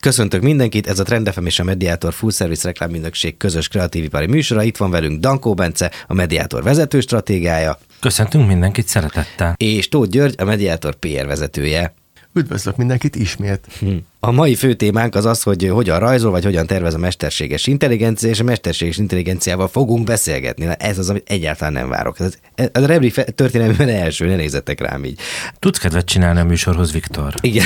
Köszöntök mindenkit, ez a Trend FM és a Mediator Full Service reklámügynökség közös kreatívipari műsora. Itt van velünk Dankó Bence, a Mediator vezető stratégiája. Köszöntünk mindenkit szeretettel. És Tóth György, a Mediator PR vezetője. Üdvözlök mindenkit ismét. A mai fő témánk az az, hogy hogyan rajzol, vagy hogyan tervez a mesterséges intelligencia, és a mesterséges intelligenciával fogunk beszélgetni. Na, ez az, amit egyáltalán nem várok. Ez a Rebrief történelmében első, ne nézzetek rám így. Tudsz kedvet csinálni a műsorhoz, Viktor? Igen.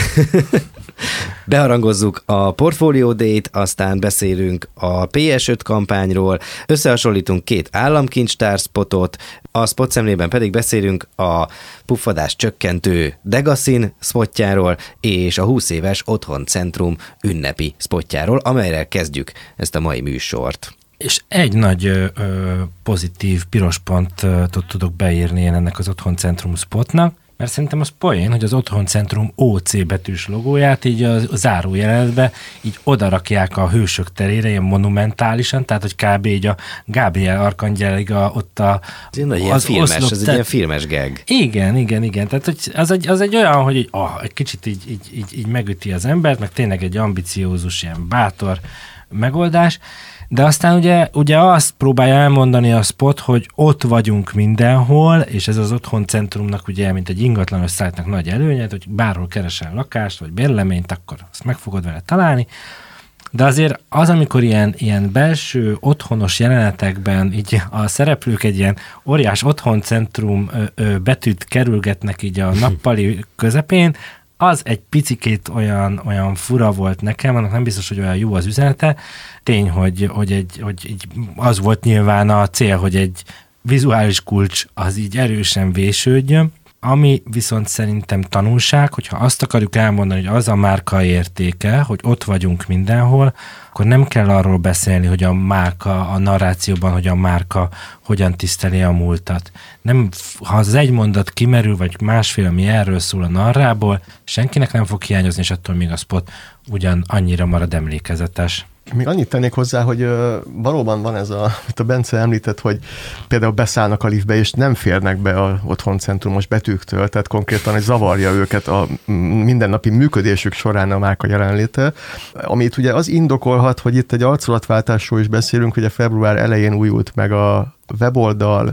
Beharangozzuk a Portfolio Day-t, aztán beszélünk a PS5 kampányról, összehasonlítunk 2 államkincstár spotot, a spot szemlében pedig beszélünk a puffadás csökkentő Degasin spotjáról, és a 20 éves Otthoncentrum ünnepi spotjáról, amelyre kezdjük ezt a mai műsort. És egy nagy pozitív piros pontot tudok beírni én ennek az Otthoncentrum spotnak, mert szerintem az poén, hogy az Otthoncentrum OC betűs logóját így a zárójelenetbe így odarakják a Hősök terére, ilyen monumentálisan, tehát hogy kb. Így a Gabriel Arkangyelig ott a... Ez egy ilyen filmes gag. Igen. Tehát hogy az egy olyan, hogy egy kicsit így megüti az embert, meg tényleg egy ambiciózus, ilyen bátor megoldás. De aztán ugye azt próbálja elmondani a spot, hogy ott vagyunk mindenhol, és ez az Otthoncentrum ugye, mint egy ingatlanos szájtnak nagy előnye, hogy bárhol keresel lakást, vagy bérleményt, akkor azt meg fogod vele találni. De azért az, amikor ilyen belső otthonos jelenetekben így a szereplők egy ilyen óriás Otthoncentrum betűt kerülgetnek így a nappali közepén, az egy picikét olyan fura volt nekem, annak nem biztos, hogy olyan jó az üzenete. Tény, hogy így az volt nyilván a cél, hogy egy vizuális kulcs az így erősen vésődjön, ami viszont szerintem tanulság, hogyha azt akarjuk elmondani, hogy az a márka értéke, hogy ott vagyunk mindenhol, akkor nem kell arról beszélni, hogy a márka, a narrációban, hogy a márka hogyan tiszteli a múltat. Nem, ha az egy mondat kimerül, vagy másfél, ami erről szól a narrából, senkinek nem fog hiányozni, és attól még a spot ugyan annyira marad emlékezetes. Még annyit tennék hozzá, hogy valóban van ez, amit a Bence említett, hogy például beszállnak a liftbe, és nem férnek be a Otthoncentrum betűktől, tehát konkrétan, hogy zavarja őket a mindennapi működésük során a márka jelenléte. Amit ugye az indokolhat, hogy itt egy arculatváltásról is beszélünk, hogy a február elején újult meg a weboldal,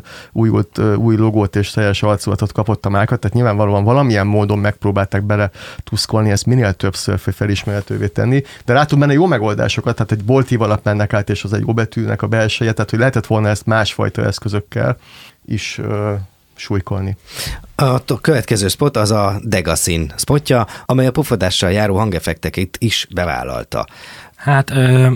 új logót és teljes arculatot kapott a márka, tehát nyilvánvalóan valamilyen módon megpróbálták bele tuszkolni, ezt minél többször felismerhetővé tenni, de látunk benne jó megoldásokat, tehát egy boltív alap mennek át, és az egy óbetűnek a belseje, tehát hogy lehetett volna ezt másfajta eszközökkel is súlykolni. A következő spot az a Degasin spotja, amely a puffadással járó hangeffekteket is bevállalta. Hát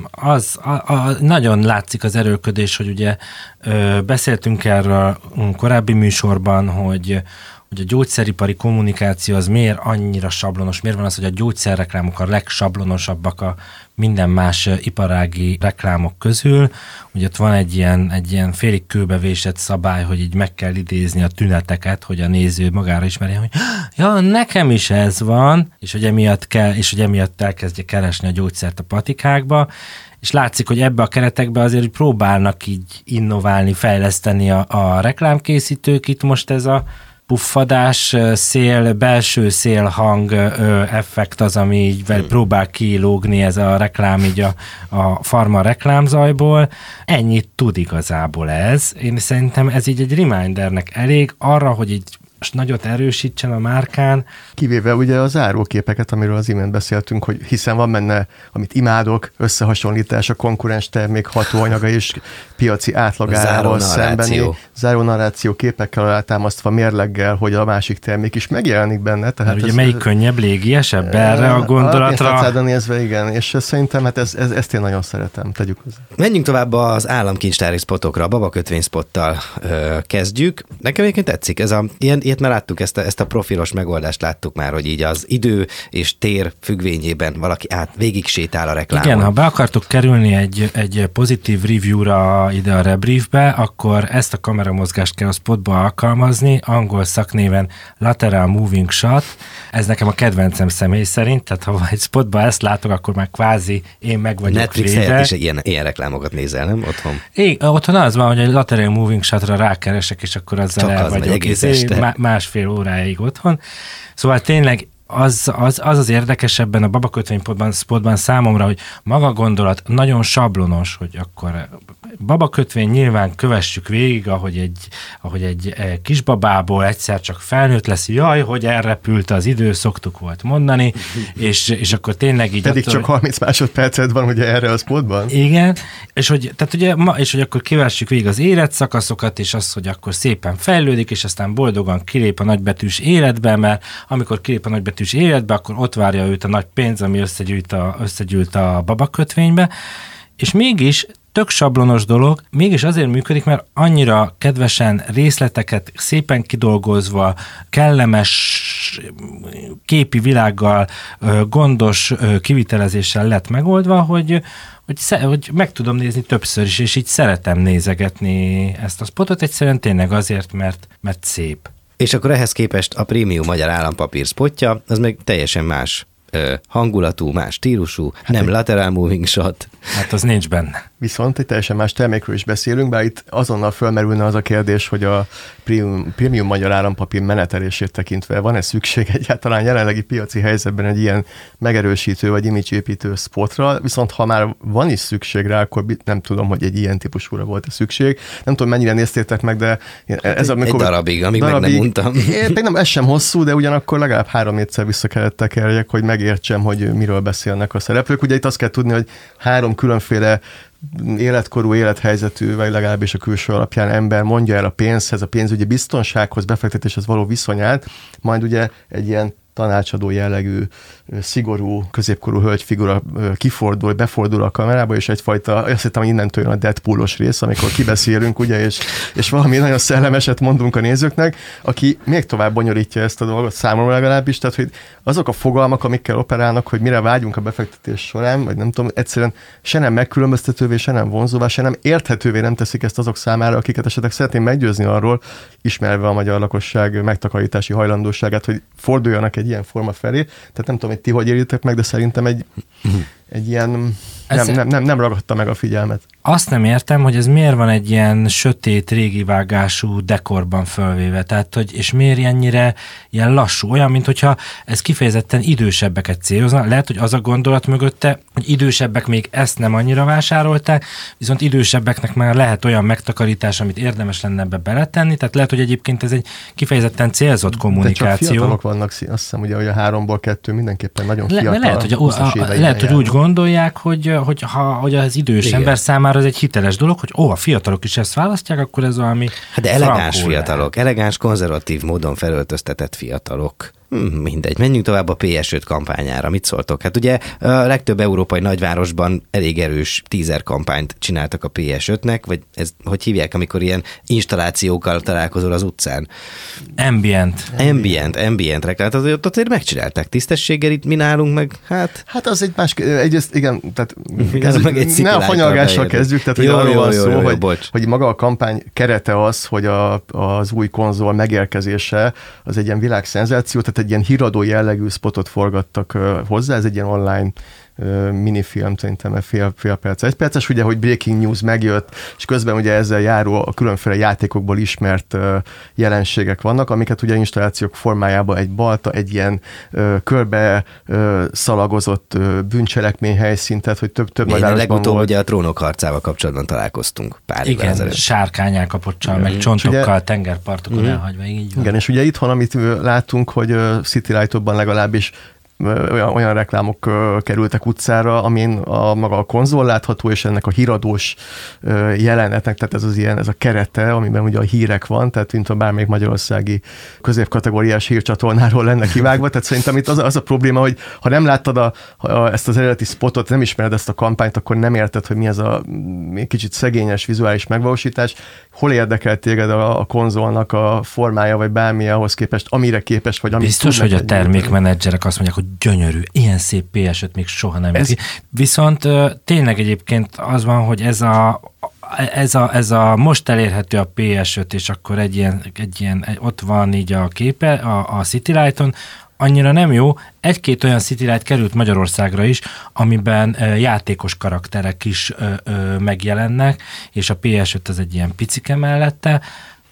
nagyon látszik az erőlködés, hogy ugye beszéltünk erről korábbi műsorban, hogy a gyógyszeripari kommunikáció az miért annyira sablonos, miért van az, hogy a gyógyszerreklámok a legsablonosabbak a minden más iparági reklámok közül. Ugye ott van egy ilyen félig kőbevésett szabály, hogy így meg kell idézni a tüneteket, hogy a néző magára ismerje, hogy ja, nekem is ez van, és hogy emiatt elkezdje keresni a gyógyszert a patikákba, és látszik, hogy ebbe a keretekbe azért hogy próbálnak így innoválni, fejleszteni a reklámkészítők. Itt most ez a puffadás, belső szélhang effekt az, ami így próbál kilógni ez a reklám így a Pharma reklámzajból. Ennyit tud igazából ez. Én szerintem ez így egy remindernek elég arra, hogy így most nagyot erősítsen a márkán. Kivéve ugye a záróképeket, amiről az imént beszéltünk, hogy hiszen van benne, amit imádok, összehasonlítás a konkurens termék hatóanyaga és piaci átlagával szembeni zárónarráció képekkel alátámasztva mérleggel, hogy a másik termék is megjelenik benne. Tehát ugye melyik könnyebb, légiesebb erre a gondolatra? A nézve, igen, és szerintem hát ezt én nagyon szeretem, tegyük hozzá. Menjünk tovább az államkincstári spotokra, a babakötvény spottal kezdjük. Nekem egyébként tetszik, ilyet már láttuk, ezt a profilos megoldást láttuk már, hogy így az idő és tér függvényében valaki végig sétál a reklámon. Igen, ha be akartok kerülni egy pozitív review-ra ide a Rebriefbe, akkor ezt a kameramozgást kell a spotba alkalmazni, angol szaknéven lateral moving shot. Ez nekem a kedvencem személy szerint, tehát ha egy spotba ezt látok, akkor már kvázi én meg vagyok Netflix véve. helyett is ilyen reklámokat nézel, nem? Otthon? Otthon az van, hogy egy lateral moving shotra rákeresek, és akkor azzal el vagyok. Másfél óráig otthon. Szóval tényleg az érdekesebben a babakötvény spotban számomra, hogy maga a gondolat nagyon sablonos, hogy akkor babakötvény nyilván kövessük végig, ahogy egy kisbabából egyszer csak felnőtt lesz, jaj, hogy elrepült az idő, szoktuk volt mondani, és akkor tényleg így... Pedig csak 30 másodpercet van ugye erre a spotban. Igen, és hogy akkor kövessük végig az életszakaszokat, és az, hogy akkor szépen fejlődik, és aztán boldogan kilép a nagybetűs életbe, mert amikor kilép a nagybetűs életbe, akkor ott várja őt a nagy pénz, ami összegyűlt a babakötvénybe, és mégis tök sablonos dolog, mégis azért működik, mert annyira kedvesen részleteket szépen kidolgozva, kellemes képi világgal, gondos kivitelezéssel lett megoldva, hogy meg tudom nézni többször is, és így szeretem nézegetni ezt a spotot, egyszerűen tényleg azért, mert szép. És akkor ehhez képest a prémium magyar állampapír spotja, az meg teljesen más hangulatú, más stílusú, nem lateral moving shot. Hát az nincs benne. Viszont egy teljesen más termékről is beszélünk, bár itt azonnal fölmerülne az a kérdés, hogy a prémium magyar állampapír menetelését tekintve van-e szükség egyáltalán jelenlegi piaci helyzetben egy ilyen megerősítő vagy image-építő spotra, viszont ha már van is szükség rá, akkor nem tudom, hogy egy ilyen típusúra volt-e szükség. Nem tudom, mennyire néztétek meg, de ez egy darabig, amíg meg nem mondtam. Nem, ez sem hosszú, de ugyanakkor legalább 3-4-szer vissza kellett tekerjek, hogy megértsem, hogy miről beszélnek a szereplők. Ugye itt azt kell tudni, hogy 3 különféle életkorú, élethelyzetű, vagy legalábbis a külső alapján ember mondja el a pénzhez, a pénzügyi biztonsághoz, befektetéshez való viszonyát, majd ugye egy ilyen tanácsadó jellegű, szigorú, középkorú hölgyfigura befordul a kamerába, és egyfajta, azt hittem, hogy innentől jön a Deadpoolos rész, amikor kibeszélünk, ugye, és valami nagyon szellemeset mondunk a nézőknek, aki még tovább bonyolítja ezt a dolgot, számomra legalábbis, tehát, hogy azok a fogalmak, amikkel operálnak, hogy mire vágyunk a befektetés során, vagy nem tudom, egyszerűen se nem megkülönböztetővé, se nem vonzóvá, se nem érthetővé nem teszik ezt azok számára, akiket esetleg szeretném meggyőzni arról, ismerve a magyar lakosság megtakarítási hajlandóságát, hogy forduljanak egy ilyen forma felé. Tehát nem tudom, hogy ti hogy éritek meg, de szerintem egy ilyen nem ragadta meg a figyelmet. Azt nem értem, hogy ez miért van egy ilyen sötét, régi vágású dekorban fölvéve, tehát, hogy, és miért ennyire ilyen lassú, olyan, mint hogyha ez kifejezetten idősebbeket célozna. Lehet, hogy az a gondolat mögötte, hogy idősebbek még ezt nem annyira vásárolták, viszont idősebbeknek már lehet olyan megtakarítás, amit érdemes lenne ebbe beletenni, tehát lehet, hogy egyébként ez egy kifejezetten célzott kommunikáció. De csak fiatalok vannak, azt hiszem, ugye, hogy a 3-ból 2 mindenképpen nagyon fiatal. Lehet, hogy úgy gondolják, hogy az idős ember számára ez egy hiteles dolog, hogy a fiatalok is ezt választják, akkor ez valami... Hát de elegáns fiatalok, elegáns, konzervatív módon felöltöztetett fiatalok. Mindegy, menjünk tovább a PS5 kampányára. Mit szóltok? Hát ugye a legtöbb európai nagyvárosban elég erős teaser kampányt csináltak a PS5-nek, vagy ez, hogy hívják, amikor ilyen installációkkal találkozol az utcán? Ambient reklámot, azért megcsinálták tisztességgel, itt mi nálunk meg, hát az egy más, egyrészt igen, tehát ne a fanyalgással kezdjük, tehát hogy arról van szó, hogy maga a kampány kerete az, hogy az új konzol megérkezése az egy ilyen világszenzáció, tehát egy ilyen híradó jellegű spotot forgattak hozzá, ez egy ilyen online minifilm, szerintem fél perc, 1 perces, ugye, hogy breaking news megjött, és közben ugye ezzel járó a különféle játékokból ismert jelenségek vannak, amiket ugye installációk formájában egy balta, egy ilyen körbe szalagozott bűncselekmény helyszín, tehát hogy több nagyvárosban legutóbb volt. Ugye a Trónok harcával kapcsolatban találkoztunk pár évvel ezelőtt. Sárkányálkapocsal, meg csontokkal, ugye, tengerpartokon elhagyva, így van. Igen, és ugye itthon, amit látunk, hogy City Light-okban legalábbis olyan reklámok kerültek utcára, amin maga a konzol látható, és ennek a híradós jelenetnek, tehát ez a kerete, amiben ugye a hírek van, tehát mint a bármelyik magyarországi középkategóriás hírcsatornáról lenne kivágva, tehát szerintem itt az a probléma, hogy ha nem láttad ezt az eredeti spotot, nem ismered ezt a kampányt, akkor nem érted, hogy mi ez a kicsit szegényes vizuális megvalósítás, hol érdekel téged a konzolnak a formája, vagy bármi ahhoz képest, amire képes, vagy amit biztos, hogy a termékmenedzserek azt mondják, hogy gyönyörű, ilyen szép PS5 még soha nem jött. Viszont tényleg egyébként az van, hogy ez a most elérhető a PS5, és akkor egy ilyen ott van így a képe a City Light-on, annyira nem jó. 1-2 olyan City Light került Magyarországra is, amiben játékos karakterek is megjelennek, és a PS5 az egy ilyen picike mellette.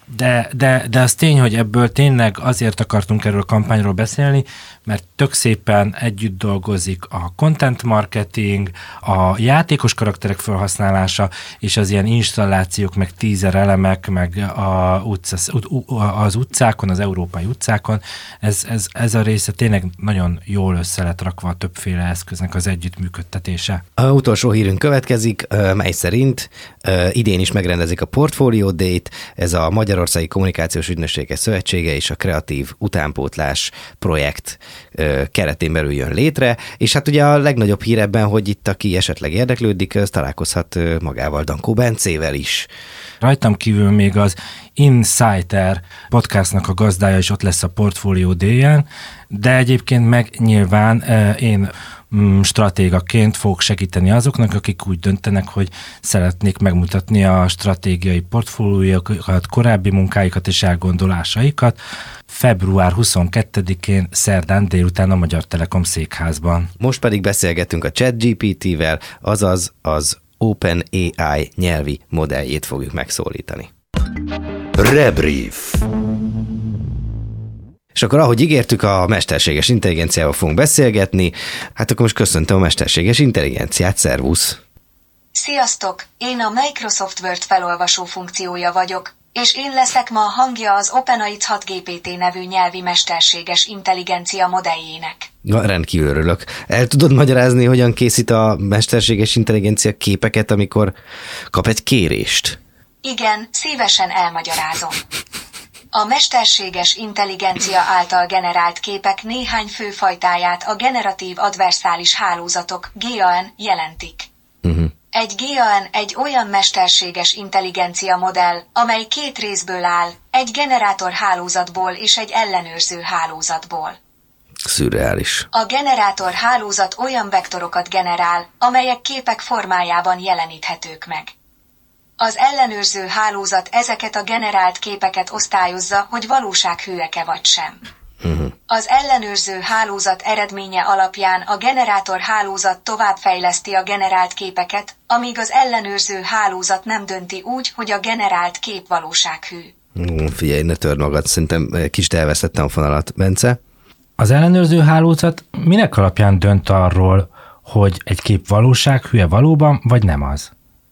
De az tény, hogy ebből tényleg azért akartunk erről a kampányról beszélni, mert tök szépen együtt dolgozik a content marketing, a játékos karakterek felhasználása, és az ilyen installációk, meg teaser elemek, meg az utcákon, az európai utcákon. Ez a része tényleg nagyon jól össze lett rakva a többféle eszköznek az együttműködtetése. A utolsó hírünk következik, mely szerint idén is megrendezik a Portfolio Day-t, ez a Magyarországi Kommunikációs Ügynökségek Szövetsége és a Kreatív Utánpótlás projekt keretén belül jön létre, és hát ugye a legnagyobb hír ebben, hogy itt aki esetleg érdeklődik, az találkozhat magával, Dankó Bencével is. Rajtam kívül még az Insider podcastnak a gazdája is ott lesz a Portfolio Day-en, de egyébként meg nyilván én stratégaként fogok segíteni azoknak, akik úgy döntenek, hogy szeretnék megmutatni a stratégiai portfóliójukat, korábbi munkáikat és elgondolásaikat február 22-én szerdán délután a Magyar Telekom székházban. Most pedig beszélgetünk a ChatGPT-vel, azaz az OpenAI nyelvi modelljét fogjuk megszólítani. Rebrief. És akkor, ahogy ígértük, a mesterséges intelligenciával fogunk beszélgetni. Hát akkor most köszöntöm a mesterséges intelligenciát, szervusz! Sziasztok! Én a Microsoft Word felolvasó funkciója vagyok, és én leszek ma a hangja az OpenAI 6GPT nevű nyelvi mesterséges intelligencia modelljének. Rendkívül örülök. El tudod magyarázni, hogyan készít a mesterséges intelligencia képeket, amikor kap egy kérést? Igen, szívesen elmagyarázom. A mesterséges intelligencia által generált képek néhány fő fajtáját a generatív adverszális hálózatok GAN jelentik. Egy GAN egy olyan mesterséges intelligencia modell, amely két részből áll, egy generátor hálózatból és egy ellenőrző hálózatból. Szürreális. A generátor hálózat olyan vektorokat generál, amelyek képek formájában jeleníthetők meg. Az ellenőrző hálózat ezeket a generált képeket osztályozza, hogy valósághűek-e vagy sem. Az ellenőrző hálózat eredménye alapján a generátor hálózat továbbfejleszti a generált képeket, amíg az ellenőrző hálózat nem dönti úgy, hogy a generált kép valósághű. Figyelj, ne törd magad, szerintem kicsit elvesztettem a fonalat. Bence? Az ellenőrző hálózat minek alapján dönt arról, hogy egy kép valósághű-e valóban, vagy nem az?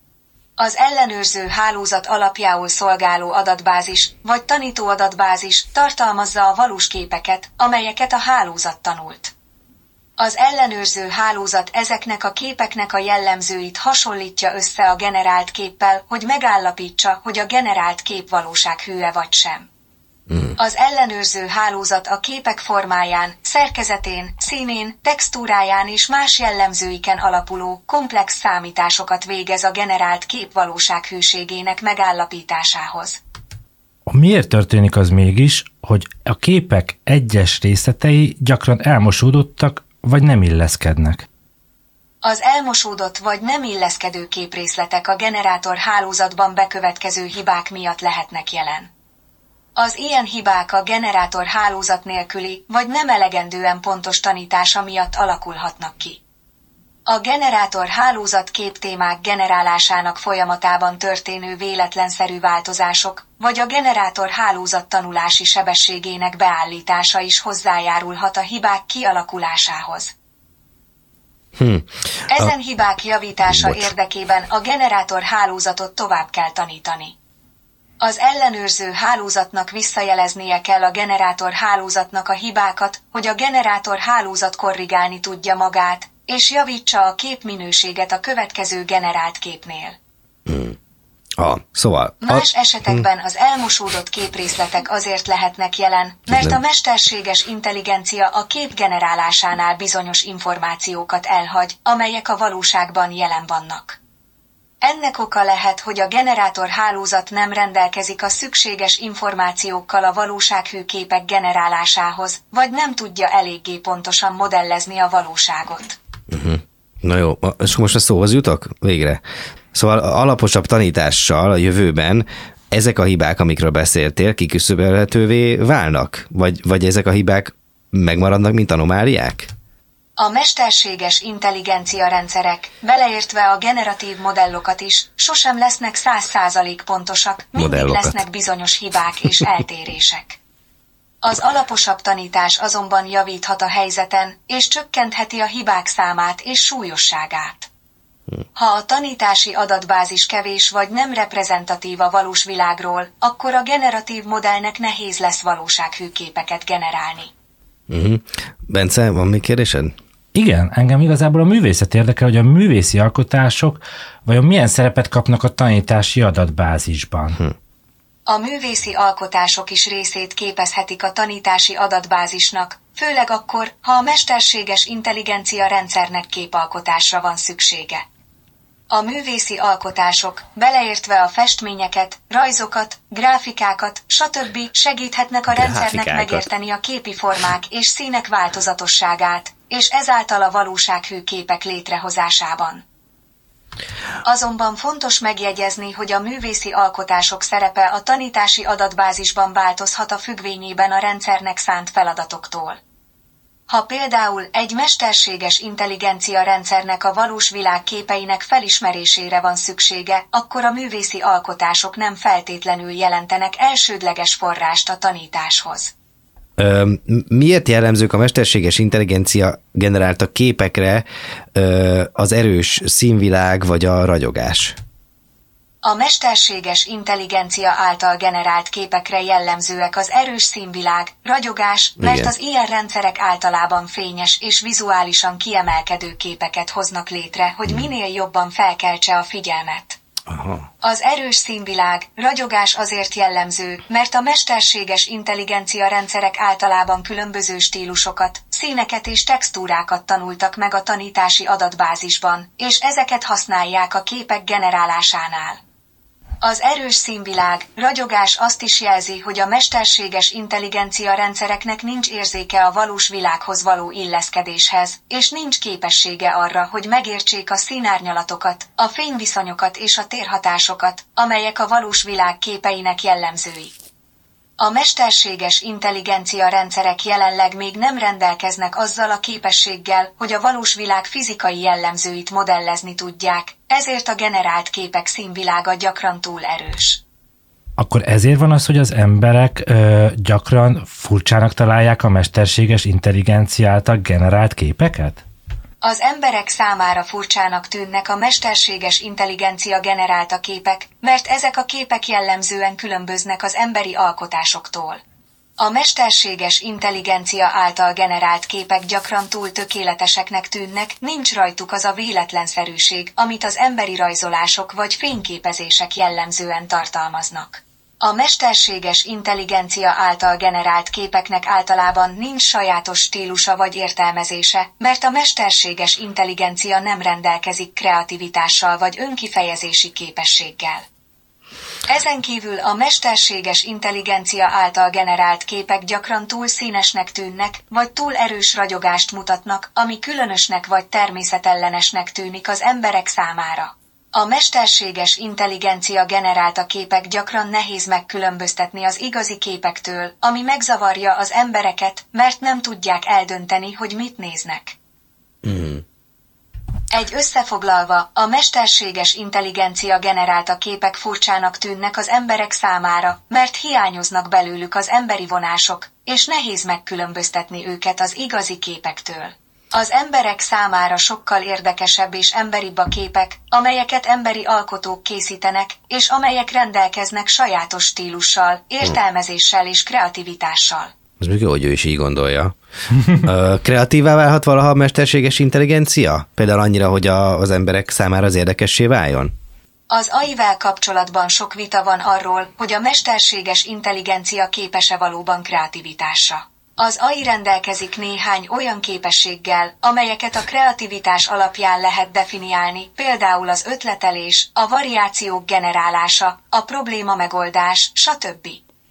Az ellenőrző hálózat alapjául szolgáló adatbázis, vagy tanítóadatbázis tartalmazza a valós képeket, amelyeket a hálózat tanult. Az ellenőrző hálózat ezeknek a képeknek a jellemzőit hasonlítja össze a generált képpel, hogy megállapítsa, hogy a generált kép valósághű-e vagy sem. Az ellenőrző hálózat a képek formáján, szerkezetén, színén, textúráján és más jellemzőiken alapuló, komplex számításokat végez a generált kép valósághűségének megállapításához. Miért történik az mégis, hogy a képek egyes részletei gyakran elmosódottak, vagy nem illeszkednek? Az elmosódott vagy nem illeszkedő képrészletek a generátor hálózatban bekövetkező hibák miatt lehetnek jelen. Az ilyen hibák a generátor hálózat nélküli, vagy nem elegendően pontos tanítása miatt alakulhatnak ki. A generátor hálózat képtémák generálásának folyamatában történő véletlenszerű változások, vagy a generátor hálózat tanulási sebességének beállítása is hozzájárulhat a hibák kialakulásához. Ezen hibák javítása érdekében a generátor hálózatot tovább kell tanítani. Az ellenőrző hálózatnak visszajeleznie kell a generátor hálózatnak a hibákat, hogy a generátor hálózat korrigálni tudja magát, és javítsa a képminőséget a következő generált képnél. Szóval... Más esetekben az elmosódott képrészletek azért lehetnek jelen, mert a mesterséges intelligencia a kép generálásánál bizonyos információkat elhagy, amelyek a valóságban jelen vannak. Ennek oka lehet, hogy a generátor hálózat nem rendelkezik a szükséges információkkal a valósághű képek generálásához, vagy nem tudja eléggé pontosan modellezni a valóságot. Na jó, és most a szóhoz jutok? Végre. Szóval alaposabb tanítással a jövőben ezek a hibák, amikről beszéltél, kiküszöbölhetővé válnak? Vagy ezek a hibák megmaradnak, mint anomáliák? A mesterséges intelligencia rendszerek, beleértve a generatív modellokat is, sosem lesznek 100% pontosak, mindig lesznek bizonyos hibák és eltérések. Az alaposabb tanítás azonban javíthat a helyzeten, és csökkentheti a hibák számát és súlyosságát. Ha a tanítási adatbázis kevés vagy nem reprezentatív a valós világról, akkor a generatív modellnek nehéz lesz valósághű képeket generálni. Bence, van még kérdésed? Igen, engem igazából a művészet érdekel, hogy a művészi alkotások vajon milyen szerepet kapnak a tanítási adatbázisban. A művészi alkotások is részét képezhetik a tanítási adatbázisnak, főleg akkor, ha a mesterséges intelligencia rendszernek képalkotásra van szüksége. A művészi alkotások, beleértve a festményeket, rajzokat, gráfikákat, stb. Segíthetnek a rendszernek megérteni a képi formák és színek változatosságát, és ezáltal a valósághű képek létrehozásában. Azonban fontos megjegyezni, hogy a művészi alkotások szerepe a tanítási adatbázisban változhat a függvényében a rendszernek szánt feladatoktól. Ha például egy mesterséges intelligencia rendszernek a valós világ képeinek felismerésére van szüksége, akkor a művészi alkotások nem feltétlenül jelentenek elsődleges forrást a tanításhoz. Miért jellemzők a mesterséges intelligencia generálta képekre az erős színvilág vagy a ragyogás? A mesterséges intelligencia által generált képekre jellemzőek az erős színvilág, ragyogás, mert az ilyen rendszerek általában fényes és vizuálisan kiemelkedő képeket hoznak létre, hogy minél jobban felkeltse a figyelmet. Aha. Az erős színvilág, ragyogás azért jellemző, mert a mesterséges intelligencia rendszerek általában különböző stílusokat, színeket és textúrákat tanultak meg a tanítási adatbázisban, és ezeket használják a képek generálásánál. Az erős színvilág, ragyogás azt is jelzi, hogy a mesterséges intelligencia rendszereknek nincs érzéke a valós világhoz való illeszkedéshez, és nincs képessége arra, hogy megértsék a színárnyalatokat, a fényviszonyokat és a térhatásokat, amelyek a valós világ képeinek jellemzői. A mesterséges intelligencia rendszerek jelenleg még nem rendelkeznek azzal a képességgel, hogy a valós világ fizikai jellemzőit modellezni tudják, ezért a generált képek színvilága gyakran túl erős. Akkor ezért van az, hogy az emberek gyakran furcsának találják a mesterséges intelligencia által generált képeket? Az emberek számára furcsának tűnnek a mesterséges intelligencia generálta képek, mert ezek a képek jellemzően különböznek az emberi alkotásoktól. A mesterséges intelligencia által generált képek gyakran túl tökéleteseknek tűnnek, nincs rajtuk az a véletlenszerűség, amit az emberi rajzolások vagy fényképezések jellemzően tartalmaznak. A mesterséges intelligencia által generált képeknek általában nincs sajátos stílusa vagy értelmezése, mert a mesterséges intelligencia nem rendelkezik kreativitással vagy önkifejezési képességgel. Ezen kívül a mesterséges intelligencia által generált képek gyakran túl színesnek tűnnek, vagy túl erős ragyogást mutatnak, ami különösnek vagy természetellenesnek tűnik az emberek számára. A mesterséges intelligencia generálta képek gyakran nehéz megkülönböztetni az igazi képektől, ami megzavarja az embereket, mert nem tudják eldönteni, hogy mit néznek. Egy összefoglalva, a mesterséges intelligencia generálta képek furcsának tűnnek az emberek számára, mert hiányoznak belőlük az emberi vonások, és nehéz megkülönböztetni őket az igazi képektől. Az emberek számára sokkal érdekesebb és emberibb a képek, amelyeket emberi alkotók készítenek, és amelyek rendelkeznek sajátos stílussal, értelmezéssel és kreativitással. Ez még jó, hogy ő is így gondolja. Kreatívá válhat valaha a mesterséges intelligencia? Például annyira, hogy az emberek számára az érdekessé váljon? Az AI-vel kapcsolatban sok vita van arról, hogy a mesterséges intelligencia képes-e valóban kreativitásra. Az AI rendelkezik néhány olyan képességgel, amelyeket a kreativitás alapján lehet definiálni, például az ötletelés, a variációk generálása, a probléma megoldás, stb.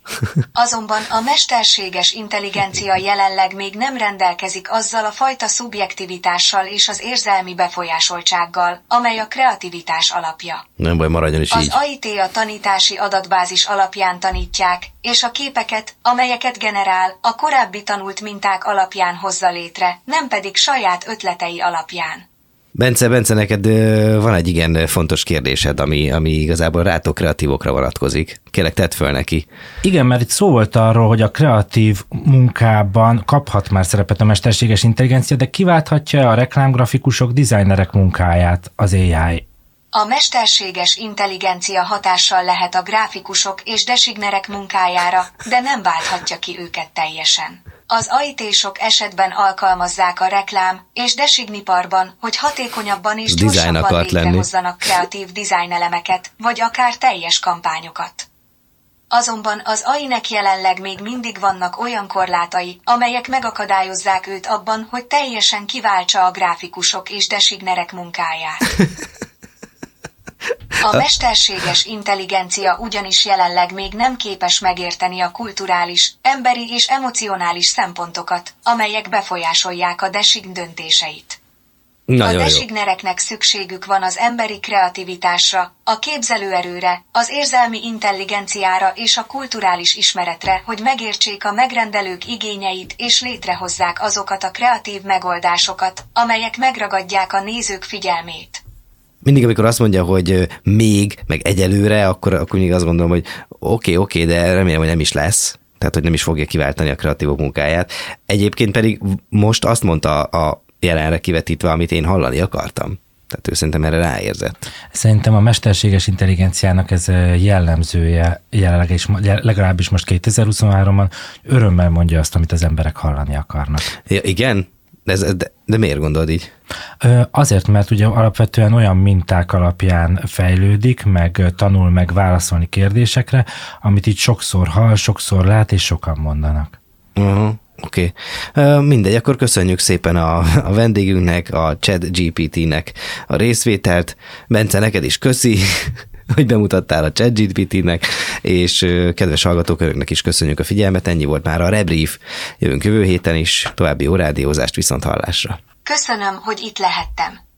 Azonban a mesterséges intelligencia jelenleg még nem rendelkezik azzal a fajta szubjektivitással és az érzelmi befolyásoltsággal, amely a kreativitás alapja. Nem baj, maradjon is Az így. AIT a tanítási adatbázis alapján tanítják, és a képeket, amelyeket generál, a korábbi tanult minták alapján hozza létre, nem pedig saját ötletei alapján. Bence, neked van egy igen fontos kérdésed, ami igazából rátok kreatívokra vonatkozik. Kérlek, tedd föl neki. Igen, mert itt szó volt arról, hogy a kreatív munkában kaphat már szerepet a mesterséges intelligencia, de kiválthatja a reklámgrafikusok, designerek munkáját az AI? A mesterséges intelligencia hatással lehet a gráfikusok és designerek munkájára, de nem válthatja ki őket teljesen. Az AIT-sok esetben alkalmazzák a reklám és designiparban, hogy hatékonyabban és gyorsabban létrehozzanak kreatív dizájnelemeket, vagy akár teljes kampányokat. Azonban az AI-nek jelenleg még mindig vannak olyan korlátai, amelyek megakadályozzák őt abban, hogy teljesen kiváltsa a gráfikusok és designerek munkáját. A mesterséges intelligencia ugyanis jelenleg még nem képes megérteni a kulturális, emberi és emocionális szempontokat, amelyek befolyásolják a design döntéseit. Nagyon a jó. designereknek szükségük van az emberi kreativitásra, a képzelőerőre, az érzelmi intelligenciára és a kulturális ismeretre, hogy megértsék a megrendelők igényeit és létrehozzák azokat a kreatív megoldásokat, amelyek megragadják a nézők figyelmét. Mindig, amikor azt mondja, hogy még, meg egyelőre, akkor mindig azt gondolom, hogy oké, de remélem, hogy nem is lesz. Tehát, hogy nem is fogja kiváltani a kreatívok munkáját. Egyébként pedig most azt mondta a jelenre kivetítve, amit én hallani akartam. Tehát ő szerintem erre ráérzett. Szerintem a mesterséges intelligenciának ez jellemzője, jelenleg és legalábbis most 2023-ban örömmel mondja azt, amit az emberek hallani akarnak. Ja, igen? De miért gondolod így? Azért, mert ugye alapvetően olyan minták alapján fejlődik, meg tanul meg válaszolni kérdésekre, amit így sokszor hall, sokszor lát, és sokan mondanak. Oké. Mindegy, akkor köszönjük szépen a vendégünknek, a ChatGPT-nek a részvételt. Bence, neked is köszi, hogy bemutattál a ChatGPT-nek, és kedves hallgatóköröknek is köszönjük a figyelmet. Ennyi volt már a Rebrief. Jövünk jövő héten is. További jó rádiózást, viszont hallásra. Köszönöm, hogy itt lehettem.